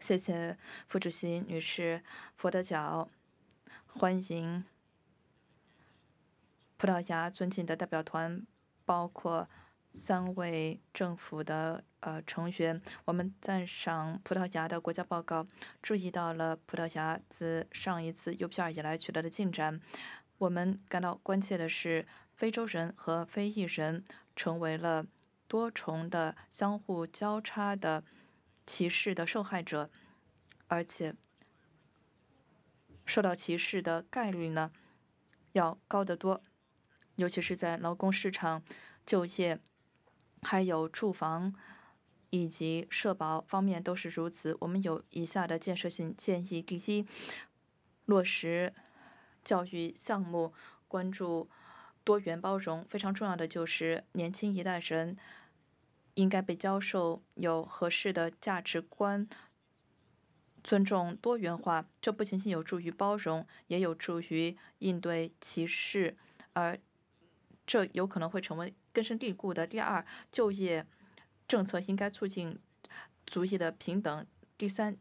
谢谢副主席女士。佛得角欢迎葡萄牙尊敬的代表团，包括3位政府的成员。我们赞赏葡萄牙的国家报告，注意到了葡萄牙自上一次 UPR 以来取得的进展。我们感到关切的是，非洲人和非裔人成为了多重的相互交叉的歧视的受害者，而且受到歧视的概率呢要高得多，尤其是在劳工市场、就业、还有住房以及社保方面都是如此。我们有以下的建设性建议：第一，落实教育项目，关注多元包容。非常重要的就是年轻一代人应该被教授有合适的价值观，尊重多元化，这不仅仅有助于包容，也有助于应对歧视，而这有可能会成为根深蒂固的。第二，就业政策应该促进族裔的平等。第三，